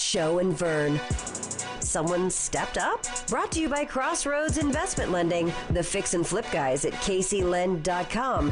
Show and Vern. Someone stepped up? Brought to you by Crossroads Investment Lending, the fix and flip guys at kclend.com.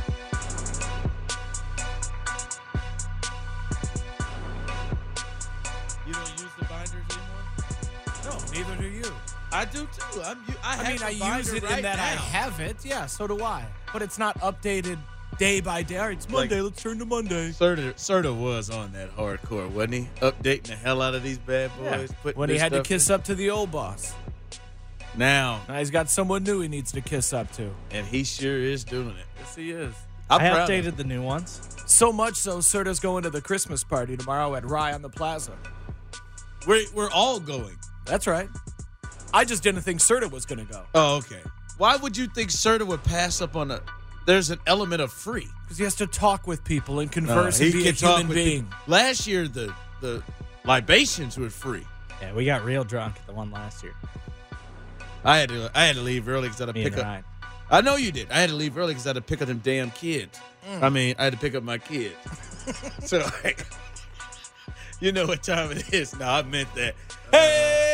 You don't use the binders anymore? No, neither do you. I do too. I use it in that I have it. Yeah, so do I. But it's not updated day by day. All right, it's Monday. Let's turn to Monday. Serta was on that hardcore, wasn't he? Updating the hell out of these bad boys. Yeah. When he had to kiss up to the old boss. Now he's got someone new he needs to kiss up to. And he sure is doing it. Yes, he is. I updated the new ones. So much so, Serta's going to the Christmas party tomorrow at Rye on the Plaza. We're all going. That's right. I just didn't think Serta was going to go. Oh, okay. Why would you think Serta would pass up on there's an element of free? Because he has to talk with people and converse and be a human being. Last year, the libations were free. Yeah, we got real drunk at the one last year. I had to leave early because I had to pick up. I know you did. I had to leave early because I had to pick up them damn kids. I had to pick up my kids. So, you know what time it is. No, I meant that. Hey!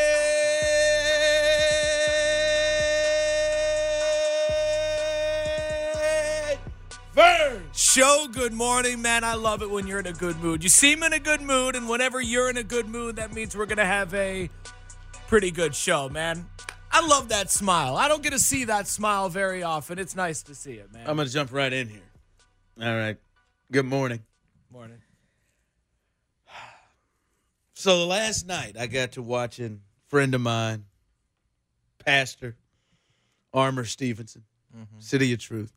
Vern! Show, good morning, man. I love it when you're in a good mood. You seem in a good mood, and whenever you're in a good mood, that means we're going to have a pretty good show, man. I love that smile. I don't get to see that smile very often. It's nice to see it, man. I'm going to jump right in here. All right. Good morning. Morning. So last night, I got to watching a friend of mine, Pastor Armour Stevenson, City of Truth.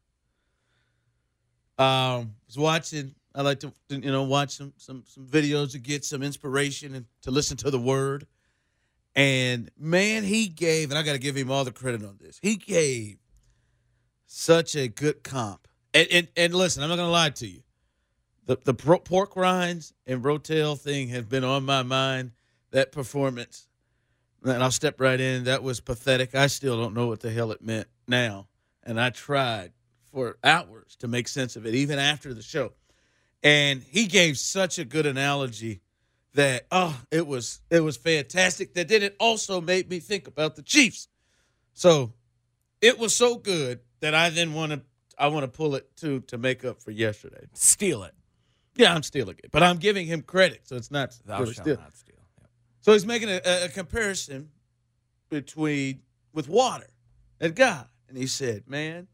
Was watching. I like to watch some videos to get some inspiration and to listen to the Word. And man, he gave, and I got to give him all the credit on this. He gave such a good comp. And listen, I'm not going to lie to you. The pork rinds and rotel thing have been on my mind. That performance, and I'll step right in. That was pathetic. I still don't know what the hell it meant now, and I tried for hours to make sense of it, even after the show. And he gave such a good analogy that it was fantastic. That then it also made me think about the Chiefs. So it was so good that I then want to pull it to make up for yesterday. Steal it. Yeah, I'm stealing it, but I'm giving him credit, so it's not Thou shalt not steal. Yep. So he's making a comparison with water and God, and he said, "Man,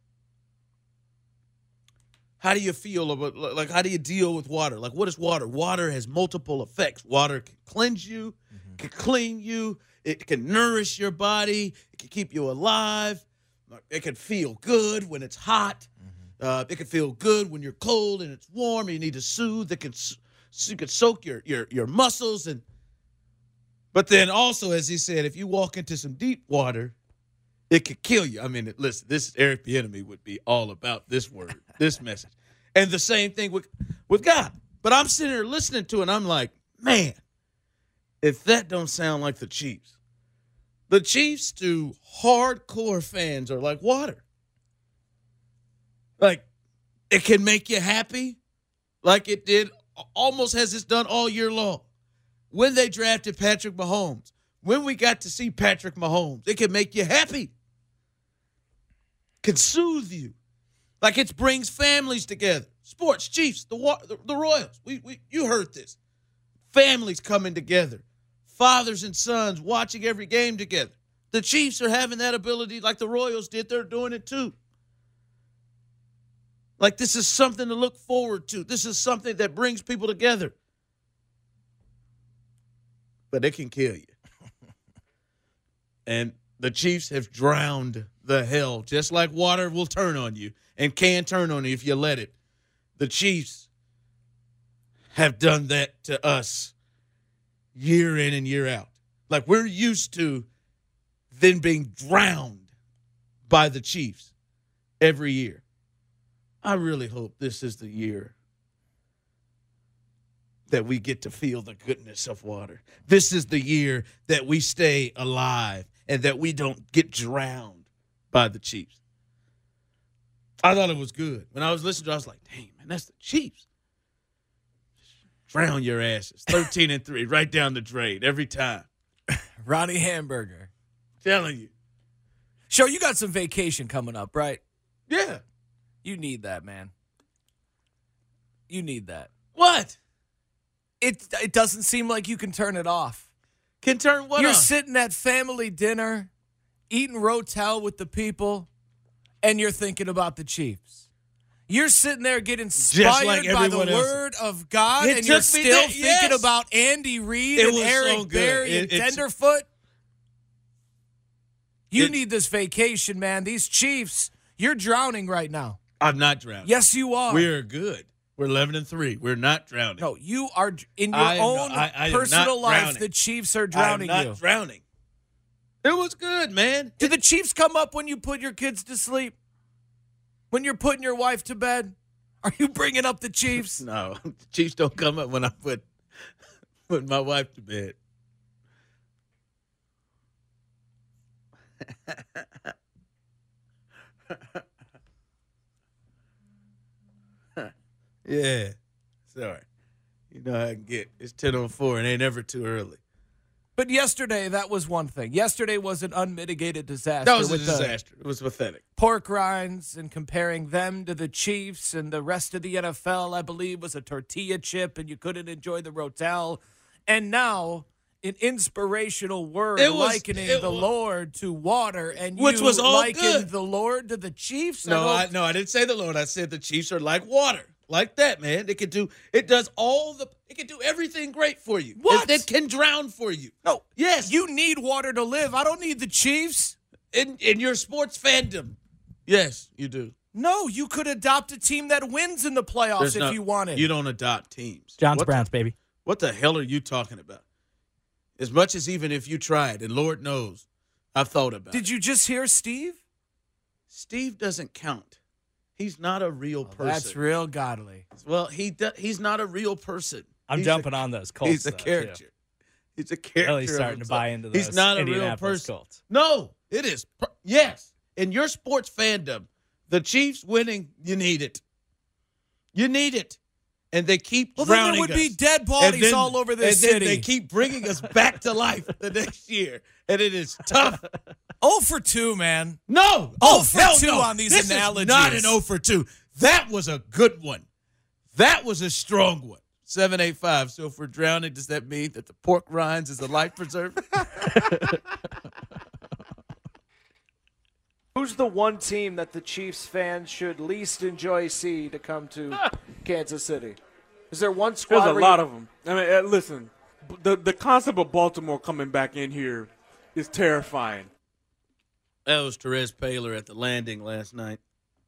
how do you feel about how do you deal with water? Like, what is water? Water has multiple effects. Water can cleanse you, can clean you, it can nourish your body, it can keep you alive, it can feel good when it's hot." It can feel good when you're cold and it's warm and you need to soothe. It can soak your muscles. But then also, as he said, if you walk into some deep water, it could kill you. I mean, listen, this Eric Bieniemy would be all about this word, this message. And the same thing with God. But I'm sitting here listening to it and I'm like, man, if that don't sound like the Chiefs. The Chiefs to hardcore fans are like water. Like, it can make you happy like it did, almost as it's done all year long. When they drafted Patrick Mahomes, when we got to see Patrick Mahomes, it can make you happy. Can soothe you. Like it brings families together. Sports, Chiefs, the Royals. You heard this. Families coming together. Fathers and sons watching every game together. The Chiefs are having that ability like the Royals did. They're doing it too. Like, this is something to look forward to. This is something that brings people together. But it can kill you. And the Chiefs have drowned the hell, just like water will turn on you and can turn on you if you let it. The Chiefs have done that to us year in and year out. Like, we're used to then being drowned by the Chiefs every year. I really hope this is the year that we get to feel the goodness of water. This is the year that we stay alive and that we don't get drowned by the Chiefs. I thought it was good. When I was listening to it, I was like, dang, man, that's the Chiefs. drown your asses. 13-3, right down the drain every time. Ronnie Hamburger. Telling you. Show, you got some vacation coming up, right? Yeah. You need that, man. You need that. What? It doesn't seem like you can turn it off. Can turn what You're off? sitting at family dinner, eating Rotel with the people, and you're thinking about the Chiefs. You're sitting there getting inspired like by the everyone else. word of God, It and you're took me still there, thinking yes. about Andy Reid It and was Eric so good. Berry and It's- Tenderfoot. You It- need this vacation, man. These Chiefs, you're drowning right now. I'm not drowning. Yes, you are. We're good. We're 11-3. We're not drowning. No, you are in your I am own not- I am personal not life. drowning. The Chiefs are I'm drowning not you. drowning. It was good, man. Do the Chiefs come up when you put your kids to sleep? When you're putting your wife to bed? Are you bringing up the Chiefs? No, the Chiefs don't come up when I put my wife to bed. Yeah. Sorry. You know how I can get. It's 10:04 and ain't ever too early. But yesterday, that was one thing. Yesterday was an unmitigated disaster. That was a with the disaster. It was pathetic. pork rinds and comparing them to the Chiefs and the rest of the NFL, I believe, was a tortilla chip and you couldn't enjoy the Rotel. And now, an inspirational word It was- likening it the wa- Lord to water, and Which you was all likened good. the Lord to the Chiefs? No, I I don't- didn't say the Lord. I said the Chiefs are like water. Like that, man. It can do everything great for you. What? It can drown for you. No. Yes. You need water to live. I don't need the Chiefs. in your sports fandom. Yes, you do. No, you could adopt a team that wins in the playoffs There's if no- you wanted. You don't adopt teams. John's What Browns, baby. What the hell are you talking about? As much as even if you tried, and Lord knows, I've thought about it. Did you just hear Steve? Steve doesn't count. He's not a real person. That's real godly. Well, he's not a real person. I'm He's jumping a, on those Colts. He's a though, too. character. He's a character. Really of starting to himself. buy into those He's not a real Indianapolis person. Colts. No, it is. Yes. In your sports fandom, the Chiefs winning, you need it. You need it. And they keep Well, then drowning there would us. be dead bodies all over this and city. then they keep bringing us back to life the next year. And it is tough. 0 for 2, man. No. Oh, for hell 2 no. on these this analogies. Is not an 0 for 2. That was a good one. That was a strong one. 785. So if we're drowning, does that mean that the pork rinds is a life preserver? Who's the one team that the Chiefs fans should least enjoy see to come to Kansas City? Is there one squad? There's a where lot you- of them. I mean, listen, the concept of Baltimore coming back in here is terrifying. That was Therese Paylor at the Landing last night.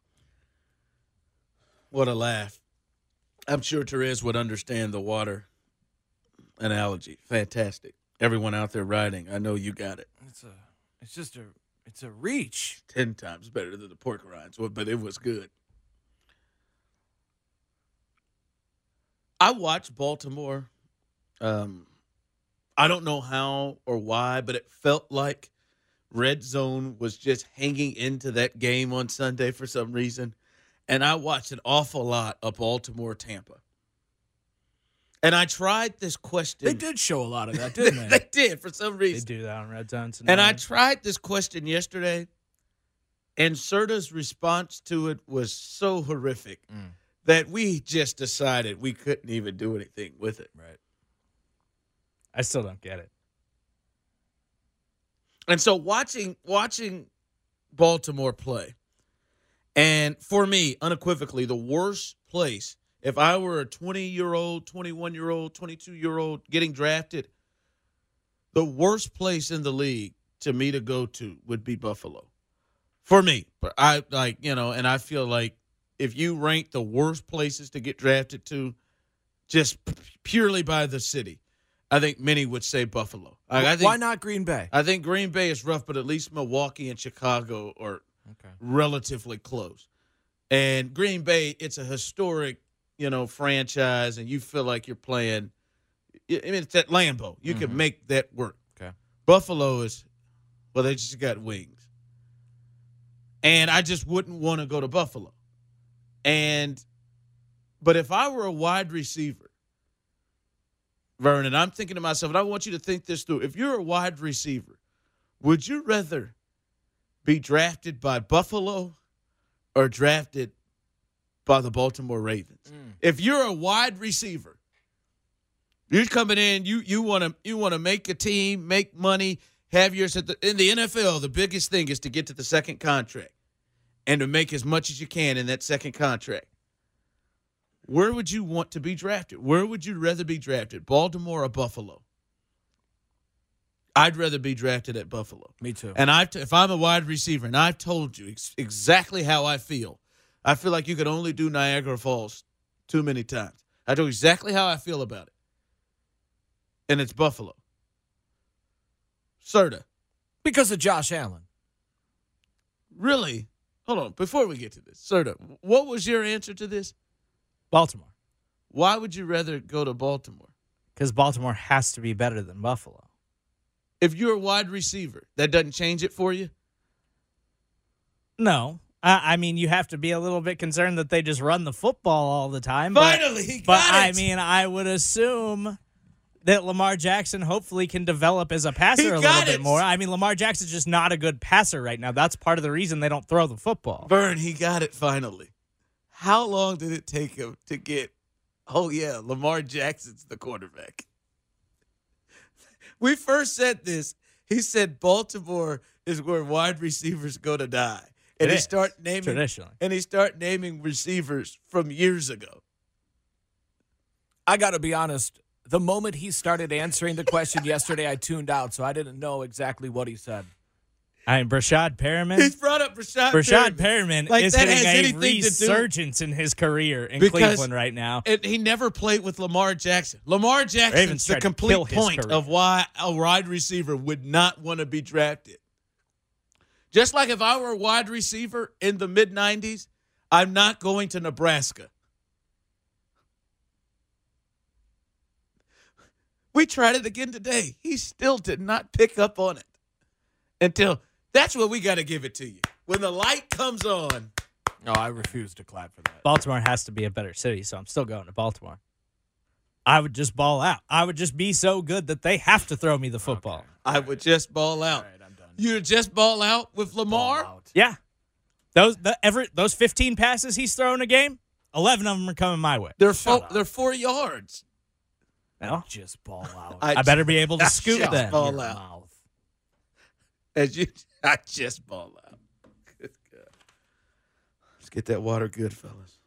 What a laugh. I'm sure Therese would understand the water analogy. Fantastic. Everyone out there riding, I know you got it. It's a reach. 10 times better than the pork rinds, but it was good. I watched Baltimore. I don't know how or why, but it felt like Red Zone was just hanging into that game on Sunday for some reason. And I watched an awful lot of Baltimore-Tampa. And I tried this question. They did show a lot of that, didn't They they? did for some They reason. do that on Red Zones. And I tried this question yesterday, and Serta's response to it was so horrific that we just decided we couldn't even do anything with it. Right. I still don't get it. And so watching Baltimore play, and for me, unequivocally, the worst place, if I were a 20-year-old, 21-year-old, 22-year-old getting drafted, the worst place in the league to me to go to would be Buffalo. For me. But and I feel like if you rank the worst places to get drafted to just purely by the city, I think many would say Buffalo. I think, Why not Green Bay? I think Green Bay is rough, but at least Milwaukee and Chicago are relatively close. And Green Bay, it's a historic, franchise, and you feel like you're playing. I mean, it's at Lambeau. You can make that work. Okay. Buffalo is, well, they just got wings. And I just wouldn't want to go to Buffalo. But if I were a wide receiver, Vernon, I'm thinking to myself, and I want you to think this through. If you're a wide receiver, would you rather be drafted by Buffalo or drafted by the Baltimore Ravens? If you're a wide receiver, you're coming in, you want to make a team, make money, have yours in the NFL. The biggest thing is to get to the second contract and to make as much as you can in that second contract. Where would you want to be drafted? Where would you rather be drafted, Baltimore or Buffalo? I'd rather be drafted at Buffalo. Me too. And if I'm a wide receiver, and I've told you exactly how I feel like you could only do Niagara Falls too many times. I told you exactly how I feel about it. And it's Buffalo. Serta. Because of Josh Allen. Really? Hold on. Before we get to this, Serta, what was your answer to this? Baltimore. Why would you rather go to Baltimore? Because Baltimore has to be better than Buffalo. If you're a wide receiver, that doesn't change it for you? No. I mean, you have to be a little bit concerned that they just run the football all the time. Finally, he got but it. I mean, I would assume that Lamar Jackson hopefully can develop as a passer a little bit more. I mean, Lamar Jackson's just not a good passer right now. That's part of the reason they don't throw the football. Vern, he got it finally. How long did it take him to get, oh, yeah, Lamar Jackson's the quarterback? We first said this. He said Baltimore is where wide receivers go to die. And he start naming receivers from years ago. I got to be honest. The moment he started answering the question yesterday, I tuned out, so I didn't know exactly what he said. I mean, Brashad Perriman. He's brought up Brashad Perriman like is hitting a resurgence in his career in Cleveland right now. He never played with Lamar Jackson. Lamar Jackson's the complete point of why a wide receiver would not want to be drafted. Just like if I were a wide receiver in the mid-'90s, I'm not going to Nebraska. We tried it again today. He still did not pick up on it until that's what we got to give it to you. When the light comes on. No, I refuse to clap for that. Baltimore has to be a better city, so I'm still going to Baltimore. I would just ball out. I would just be so good that they have to throw me the football. Okay. I would just ball out. All right, I'm done. You would just ball out with Lamar? Ball out. Yeah. Those 15 passes he's thrown a game, 11 of them are coming my way. They're 4 yards. Well, Just ball out. I better be able to scoot then. Ball out. I just ball out. Good God. Let's get that water good, fellas.